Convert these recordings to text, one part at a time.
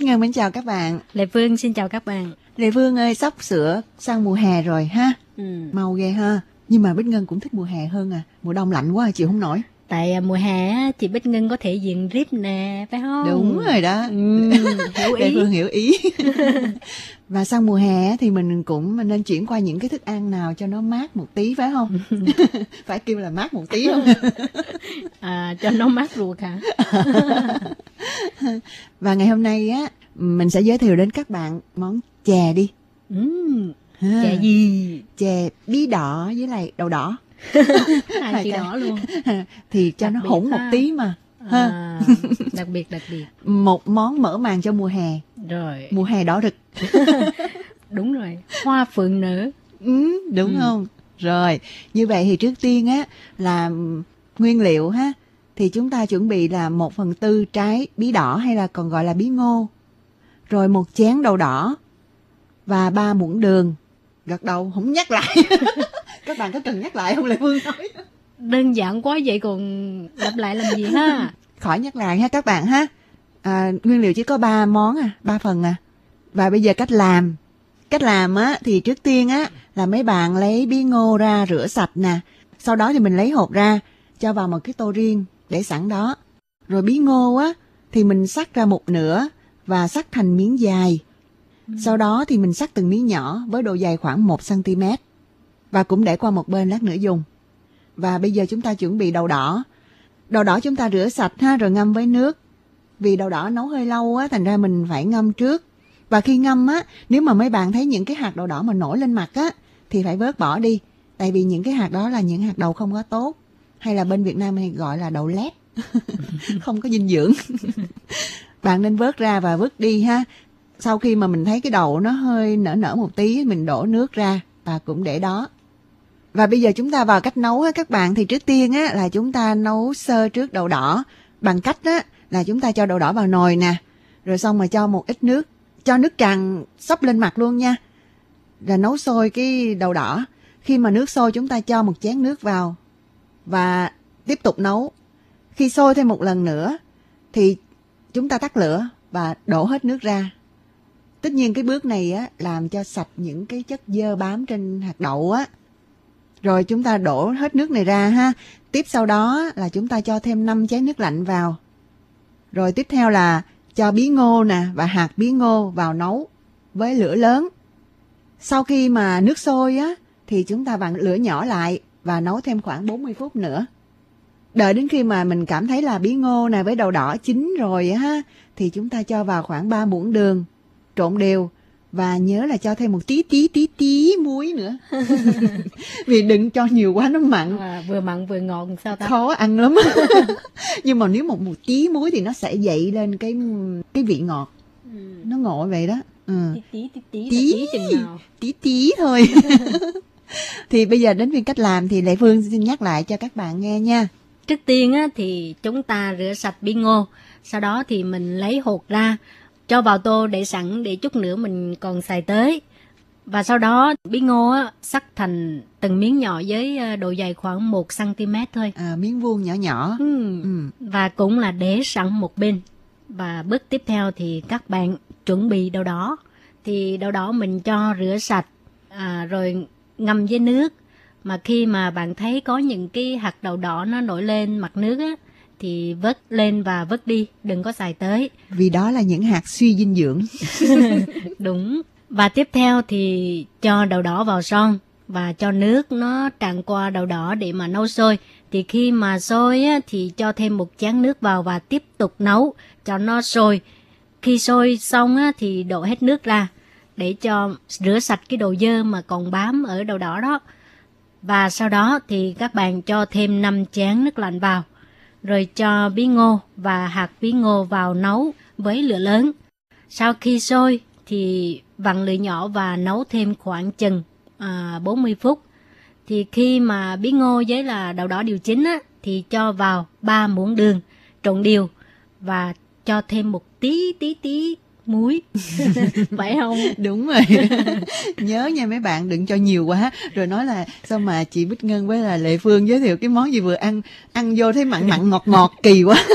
Ngân mến chào các bạn. Lệ Phương xin chào các bạn. Lệ Phương ơi, sắp sửa sang mùa hè rồi ha. Mau ghê ha. Nhưng mà Bích Ngân cũng thích mùa hè hơn à. Mùa đông lạnh quá chịu không nổi. Tại mùa hè chị Bích Ngân có thể diện rip nè, phải không? Đúng rồi đó. Hiểu ý. Lệ Phương hiểu ý. Và sang mùa hè thì mình cũng nên chuyển qua những cái thức ăn nào cho nó mát một tí, phải không? Phải kêu là mát một tí không? Cho nó mát ruột hả? Và ngày hôm nay á, mình sẽ giới thiệu đến các bạn món chè đi. Chè gì? Chè bí đỏ với lại đậu đỏ. Hai chị đỏ luôn. Thì cho đặc nó biệt hỗn một tí mà. Đặc biệt. Một món mở màn cho mùa hè. Rồi. Mùa hè đỏ rực. Đúng rồi. Hoa phượng nở. Đúng không? Rồi. Như vậy thì trước tiên á là nguyên liệu ha. Thì chúng ta chuẩn bị là 1/4 trái bí đỏ hay là còn gọi là bí ngô. Rồi 1 chén đậu đỏ. Và 3 muỗng đường. Gật đầu không nhắc lại. Các bạn có cần nhắc lại không Lệ Phương nói? Đơn giản quá vậy còn lặp lại làm gì ha? Khỏi nhắc lại ha các bạn ha. Nguyên liệu chỉ có 3 món 3 phần à. Và bây giờ cách làm. Cách làm á thì trước tiên á là mấy bạn lấy bí ngô ra rửa sạch nè. Sau đó thì mình lấy hột ra, cho vào một cái tô riêng để sẵn đó. Rồi bí ngô á thì mình xắt ra một nửa và xắt thành miếng dài. Sau đó thì mình xắt từng miếng nhỏ với độ dày khoảng 1 cm. Và cũng để qua một bên lát nữa dùng. Và bây giờ chúng ta chuẩn bị đậu đỏ. Đậu đỏ chúng ta rửa sạch ha, rồi ngâm với nước. Vì đậu đỏ nấu hơi lâu á, thành ra mình phải ngâm trước. Và khi ngâm á, nếu mà mấy bạn thấy những cái hạt đậu đỏ mà nổi lên mặt á, thì phải vớt bỏ đi. Tại vì những cái hạt đó là những hạt đậu không có tốt. Hay là bên Việt Nam hay gọi là đậu lép. Không có dinh dưỡng. Bạn nên vớt ra và vứt đi ha. Sau khi mà mình thấy cái đậu nó hơi nở một tí, mình đổ nước ra và cũng để đó. Và bây giờ chúng ta vào cách nấu á các bạn. Thì trước tiên á là chúng ta nấu sơ trước đậu đỏ. Bằng cách á là chúng ta cho đậu đỏ vào nồi nè. Rồi xong mà cho một ít nước. Cho nước tràn xấp lên mặt luôn nha. Rồi nấu sôi cái đậu đỏ. Khi mà nước sôi chúng ta cho 1 chén nước vào. Và tiếp tục nấu. Khi sôi thêm một lần nữa thì chúng ta tắt lửa và đổ hết nước ra. Tất nhiên cái bước này á làm cho sạch những cái chất dơ bám trên hạt đậu á. Rồi chúng ta đổ hết nước này ra ha. Tiếp sau đó là chúng ta cho thêm 5 chén nước lạnh vào. Rồi tiếp theo là cho bí ngô nè và hạt bí ngô vào nấu với lửa lớn. Sau khi mà nước sôi á thì chúng ta vặn lửa nhỏ lại và nấu thêm khoảng 40 phút nữa. Đợi đến khi mà mình cảm thấy là bí ngô nè với đậu đỏ chín rồi á thì chúng ta cho vào khoảng 3 muỗng đường, trộn đều. Và nhớ là cho thêm một tí muối nữa. Vì đừng cho nhiều quá nó mặn. Vừa mặn vừa ngọt sao ta? Khó ăn lắm. Nhưng mà nếu một tí muối thì nó sẽ dậy lên cái vị ngọt. Nó ngộ vậy đó. Tí thôi. Thì bây giờ đến viên cách làm thì Lệ Phương xin nhắc lại cho các bạn nghe nha. Trước tiên á, thì chúng ta rửa sạch bí ngô. Sau đó thì mình lấy hột ra, cho vào tô để sẵn để chút nữa mình còn xài tới. Và sau đó bí ngô á, cắt thành từng miếng nhỏ với độ dày khoảng 1 cm thôi. Miếng vuông nhỏ nhỏ. Và cũng là để sẵn một bên. Và bước tiếp theo thì các bạn chuẩn bị đậu đỏ. Thì đậu đỏ mình cho rửa sạch rồi ngâm với nước. Mà khi mà bạn thấy có những cái hạt đậu đỏ nó nổi lên mặt nước á, thì vớt lên và vớt đi, đừng có xài tới. Vì đó là những hạt suy dinh dưỡng. Đúng. Và tiếp theo thì cho đậu đỏ vào son và cho nước nó tràn qua đậu đỏ để mà nấu sôi. Thì khi mà sôi á, thì cho thêm 1 chén nước vào và tiếp tục nấu cho nó sôi. Khi sôi xong á, thì đổ hết nước ra để cho rửa sạch cái đồ dơ mà còn bám ở đậu đỏ đó. Và sau đó thì các bạn cho thêm 5 chén nước lạnh vào. Rồi cho bí ngô và hạt bí ngô vào nấu với lửa lớn. Sau khi sôi thì vặn lửa nhỏ và nấu thêm khoảng chừng 40 phút. Thì khi mà bí ngô với là đậu đỏ đều chín á, thì cho vào 3 muỗng đường, trộn đều và cho thêm một tí muối. Phải không? Đúng rồi. Nhớ nha mấy bạn, đừng cho nhiều quá rồi nói là sao mà chị Bích Ngân với là Lệ Phương giới thiệu cái món gì vừa ăn vô thấy mặn ngọt kỳ quá.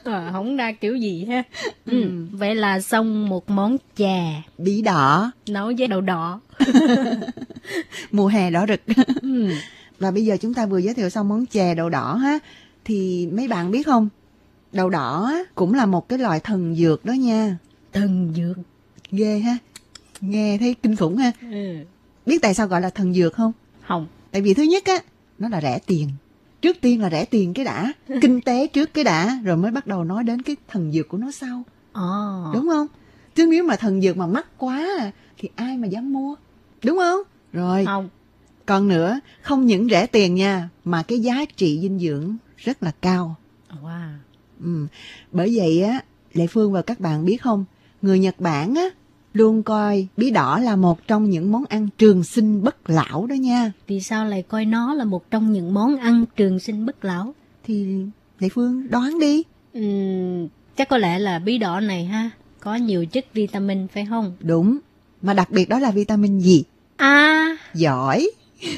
Không ra kiểu gì ha. Vậy là xong một món chè Bí đỏ, nấu với đậu đỏ. mùa hè đỏ rực. Ừ. Và bây giờ chúng ta vừa giới thiệu xong món chè đậu đỏ ha. Thì mấy bạn biết không, đậu đỏ á, cũng là một cái loại thần dược đó nha. Thần dược. Ghê ha, nghe thấy kinh khủng ha. Ừ. Biết tại sao gọi là thần dược không? Không. Tại vì thứ nhất á, nó là rẻ tiền. Trước tiên là rẻ tiền cái đã, kinh tế trước cái đã, rồi mới bắt đầu nói đến cái thần dược của nó sau. Đúng không? Chứ nếu mà thần dược mà mắc quá thì ai mà dám mua, đúng không? Rồi, Không. còn nữa, không những rẻ tiền nha, mà cái giá trị dinh dưỡng rất là cao. Wow. Bởi vậy á, Lệ Phương và các bạn biết không, người Nhật Bản á luôn coi bí đỏ là một trong những món ăn trường sinh bất lão đó nha. Vì sao lại coi nó là một trong những món ăn trường sinh bất lão? Thì Lệ Phương đoán đi. Chắc có lẽ là bí đỏ này ha, có nhiều chất vitamin phải không? Đúng, mà đặc biệt đó là vitamin gì? Giỏi.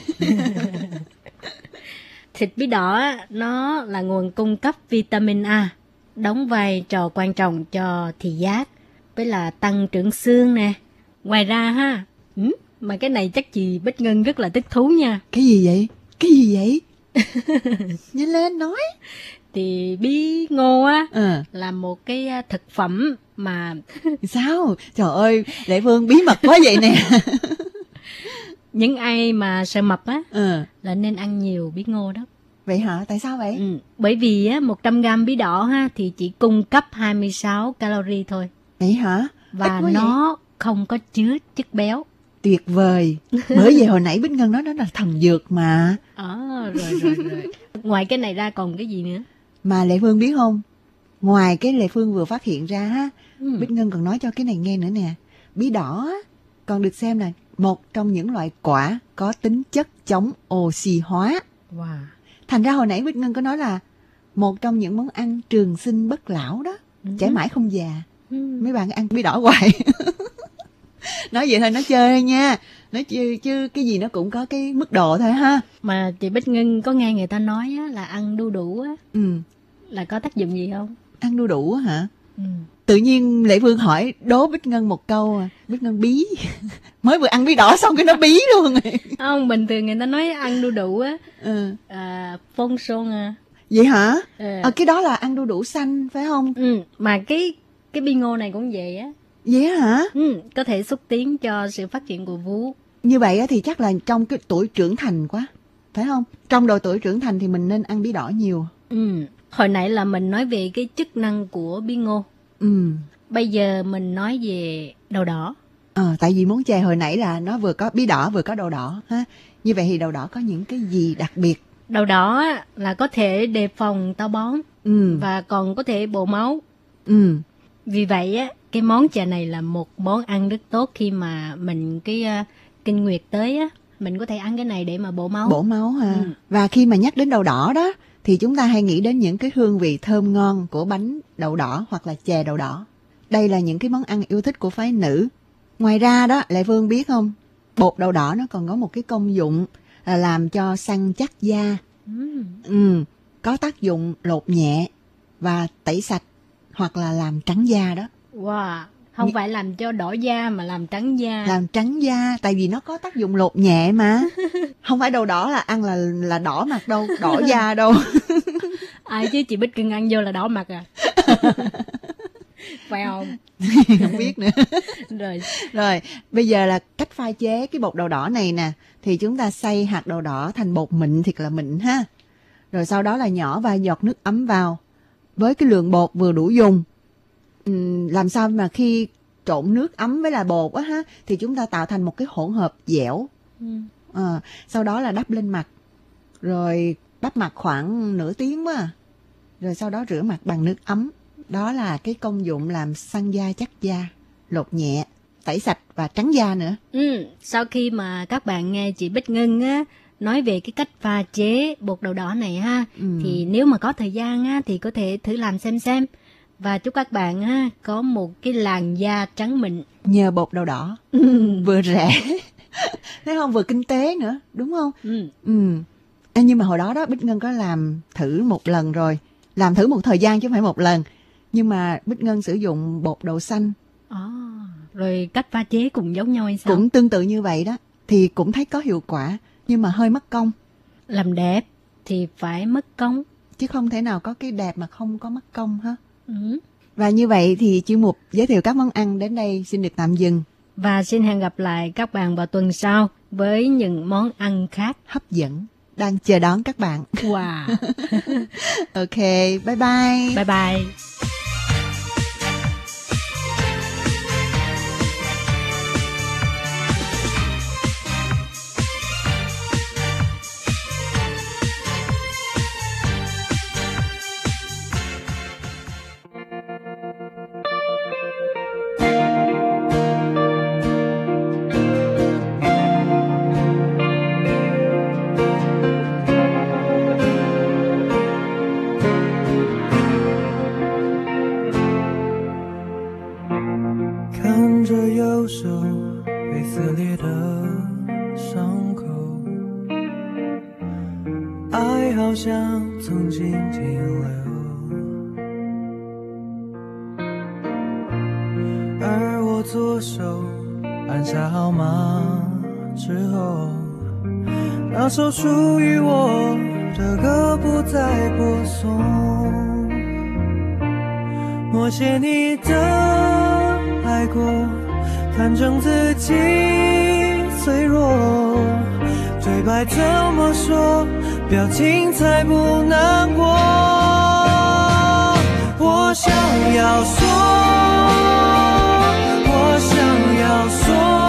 Thịt bí đỏ á, nó là nguồn cung cấp vitamin A, đóng vai trò quan trọng cho thị giác, với là tăng trưởng xương nè. Ngoài ra ha, mà cái này chắc chị Bích Ngân rất là thích thú nha. Cái gì vậy? Cái gì vậy? Nhanh lên nói. Thì bí ngô á là một cái thực phẩm mà... Sao? Trời ơi, Lệ Phương bí mật quá vậy nè. Những ai mà sợ mập á là nên ăn nhiều bí ngô đó. Vậy hả? Tại sao vậy? Bởi vì á 100 gram bí đỏ ha thì chỉ cung cấp 26 calorie thôi. Vậy hả? Và nó không có chứa chất béo. Tuyệt vời. Bởi vì hồi nãy Bích Ngân nói đó là thần dược mà. Rồi. Ngoài cái này ra còn cái gì nữa? Mà Lệ Phương biết không? Ngoài cái Lệ Phương vừa phát hiện ra ha, Bích Ngân còn nói cho cái này nghe nữa nè. Bí đỏ á, còn được xem là một trong những loại quả có tính chất chống oxy hóa. Wow. Thành ra hồi nãy Bích Ngân có nói là một trong những món ăn trường sinh bất lão đó. Trẻ mãi không già. Mấy bạn ăn bí đỏ hoài. Nói vậy thôi, nó chơi thôi nha. Nói chứ cái gì nó cũng có cái mức độ thôi ha. Mà chị Bích Ngân có nghe người ta nói á, là ăn đu đủ á, là có tác dụng gì không? Ăn đu đủ hả? Tự nhiên Lệ Phương hỏi đố Bích Ngân một câu, Bích Ngân bí. Mới vừa ăn bí đỏ xong cái nó bí luôn. Không, bình thường người ta nói ăn đu đủ á, phong son à. Vậy hả? Cái đó là ăn đu đủ xanh phải không? Mà cái bí ngô này cũng vậy á. Vậy hả? Có thể xúc tiến cho sự phát triển của vú. Như vậy thì chắc là trong cái tuổi trưởng thành quá, phải không? Trong độ tuổi trưởng thành thì mình nên ăn bí đỏ nhiều. Hồi nãy là mình nói về cái chức năng của bí ngô. Bây giờ mình nói về đậu đỏ. Tại vì món chè hồi nãy là nó vừa có bí đỏ vừa có đậu đỏ ha. Như vậy thì đậu đỏ có những cái gì đặc biệt? Đậu đỏ là có thể đề phòng táo bón và còn có thể bổ máu. Vì vậy á, cái món chè này là một món ăn rất tốt khi mà mình kinh nguyệt tới á, mình có thể ăn cái này để mà bổ máu. Bổ máu ha. Và khi mà nhắc đến đậu đỏ đó thì chúng ta hay nghĩ đến những cái hương vị thơm ngon của bánh đậu đỏ hoặc là chè đậu đỏ. Đây là những cái món ăn yêu thích của phái nữ. Ngoài ra đó, Lệ Phương biết không, bột đậu đỏ nó còn có một cái công dụng là làm cho săn chắc da. Có tác dụng lột nhẹ và tẩy sạch hoặc là làm trắng da đó. Wow, không phải làm cho đỏ da mà làm trắng da. Làm trắng da, tại vì nó có tác dụng lột nhẹ mà. Không phải đậu đỏ là ăn là đỏ mặt đâu, đỏ da đâu. Ai chứ chị Bích Ngân ăn vô là đỏ mặt à. Phải không? Không biết nữa. Rồi, bây giờ là cách pha chế cái bột đậu đỏ này nè. Thì chúng ta xay hạt đậu đỏ thành bột mịn thiệt là mịn ha. Rồi sau đó là nhỏ vài giọt nước ấm vào. Với cái lượng bột vừa đủ dùng. Làm sao mà khi trộn nước ấm với là bột á ha, thì chúng ta tạo thành một cái hỗn hợp dẻo. Sau đó là đắp lên mặt. Rồi đắp mặt khoảng nửa tiếng quá. Rồi sau đó rửa mặt bằng nước ấm. Đó là cái công dụng làm săn da chắc da, lột nhẹ, tẩy sạch và trắng da nữa. Sau khi mà các bạn nghe chị Bích Ngân á nói về cái cách pha chế bột đậu đỏ này ha, thì nếu mà có thời gian á thì có thể thử làm xem. Và chúc các bạn á có một cái làn da trắng mịn nhờ bột đậu đỏ. Vừa rẻ, thấy không, vừa kinh tế nữa, đúng không? Nhưng mà hồi đó Bích Ngân có làm thử một lần rồi, làm thử một thời gian chứ không phải một lần. Nhưng mà Bích Ngân sử dụng bột đậu xanh. Rồi cách pha chế cũng giống nhau hay sao? Cũng tương tự như vậy đó. Thì cũng thấy có hiệu quả, nhưng mà hơi mất công. Làm đẹp thì phải mất công. Chứ không thể nào có cái đẹp mà không có mất công ha. Và như vậy thì chuyên mục giới thiệu các món ăn đến đây xin được tạm dừng. Và xin hẹn gặp lại các bạn vào tuần sau với những món ăn khác hấp dẫn đang chờ đón các bạn. Wow. Ok, bye bye. Bye bye. 首属于我的歌不再播送，默写你的爱过，坦诚自己脆弱，对白怎么说，表情才不难过。我想要说，我想要说，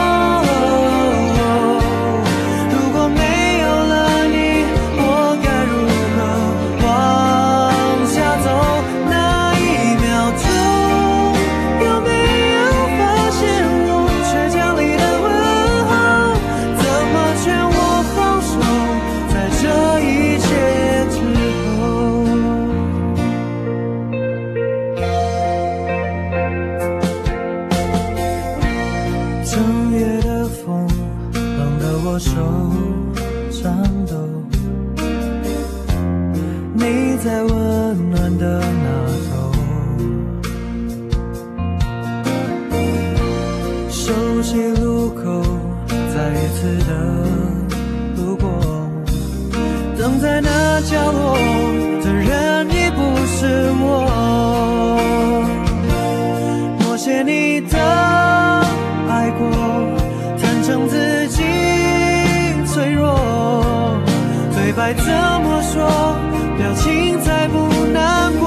怎么说，表情才不难过。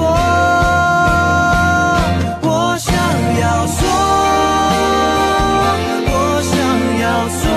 我想要说，我想要说。